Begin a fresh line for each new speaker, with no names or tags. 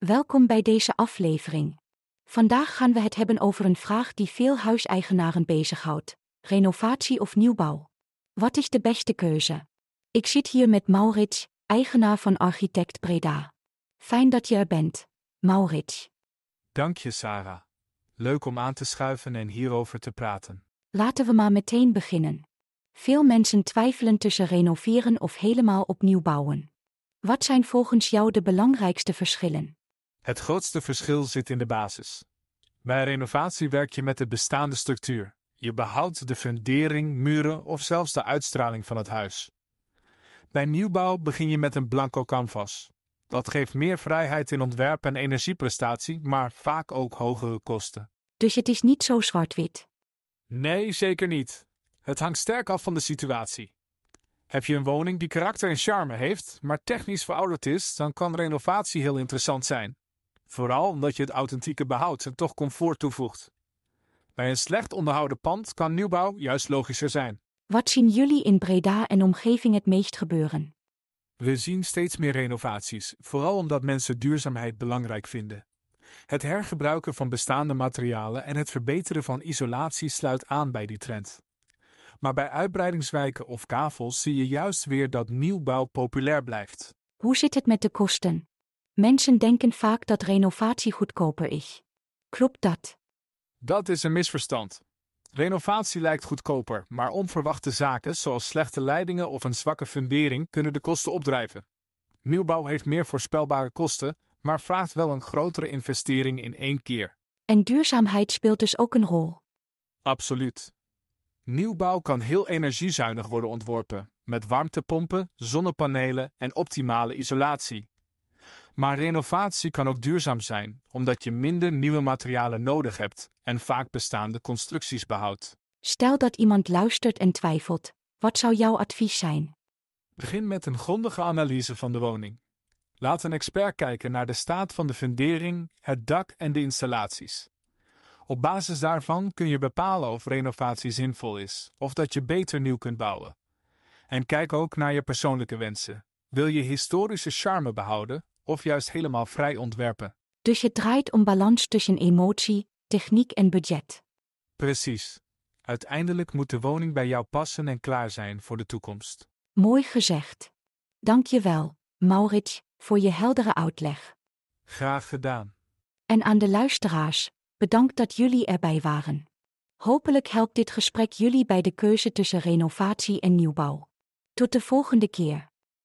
Welkom bij deze aflevering. Vandaag gaan we het hebben over een vraag die veel huiseigenaren bezighoudt: renovatie of nieuwbouw. Wat is de beste keuze? Ik zit hier met Maurits, eigenaar van Architect Breda. Fijn dat je er bent, Maurits.
Dank je, Sarah. Leuk om aan te schuiven en hierover te praten.
Laten we maar meteen beginnen. Veel mensen twijfelen tussen renoveren of helemaal opnieuw bouwen. Wat zijn volgens jou de belangrijkste verschillen?
Het grootste verschil zit in de basis. Bij renovatie werk je met de bestaande structuur. Je behoudt de fundering, muren of zelfs de uitstraling van het huis. Bij nieuwbouw begin je met een blanco canvas. Dat geeft meer vrijheid in ontwerp en energieprestatie, maar vaak ook hogere kosten.
Dus het is niet zo zwart-wit.
Nee, zeker niet. Het hangt sterk af van de situatie. Heb je een woning die karakter en charme heeft, maar technisch verouderd is, dan kan renovatie heel interessant zijn. Vooral omdat je het authentieke behoudt en toch comfort toevoegt. Bij een slecht onderhouden pand kan nieuwbouw juist logischer zijn.
Wat zien jullie in Breda en omgeving het meest gebeuren?
We zien steeds meer renovaties, vooral omdat mensen duurzaamheid belangrijk vinden. Het hergebruiken van bestaande materialen en het verbeteren van isolatie sluit aan bij die trend. Maar bij uitbreidingswijken of kavels zie je juist weer dat nieuwbouw populair blijft.
Hoe zit het met de kosten? Mensen denken vaak dat renovatie goedkoper is. Klopt dat?
Dat is een misverstand. Renovatie lijkt goedkoper, maar onverwachte zaken zoals slechte leidingen of een zwakke fundering kunnen de kosten opdrijven. Nieuwbouw heeft meer voorspelbare kosten, maar vraagt wel een grotere investering in één keer.
En duurzaamheid speelt dus ook een rol.
Absoluut. Nieuwbouw kan heel energiezuinig worden ontworpen, met warmtepompen, zonnepanelen en optimale isolatie. Maar renovatie kan ook duurzaam zijn, omdat je minder nieuwe materialen nodig hebt en vaak bestaande constructies behoudt.
Stel dat iemand luistert en twijfelt. Wat zou jouw advies zijn?
Begin met een grondige analyse van de woning. Laat een expert kijken naar de staat van de fundering, het dak en de installaties. Op basis daarvan kun je bepalen of renovatie zinvol is, of dat je beter nieuw kunt bouwen. En kijk ook naar je persoonlijke wensen. Wil je historische charme behouden of juist helemaal vrij ontwerpen?
Dus het draait om balans tussen emotie, techniek en budget.
Precies. Uiteindelijk moet de woning bij jou passen en klaar zijn voor de toekomst.
Mooi gezegd. Dank je wel, Maurits, voor je heldere uitleg.
Graag gedaan.
En aan de luisteraars, bedankt dat jullie erbij waren. Hopelijk helpt dit gesprek jullie bij de keuze tussen renovatie en nieuwbouw. Tot de volgende keer.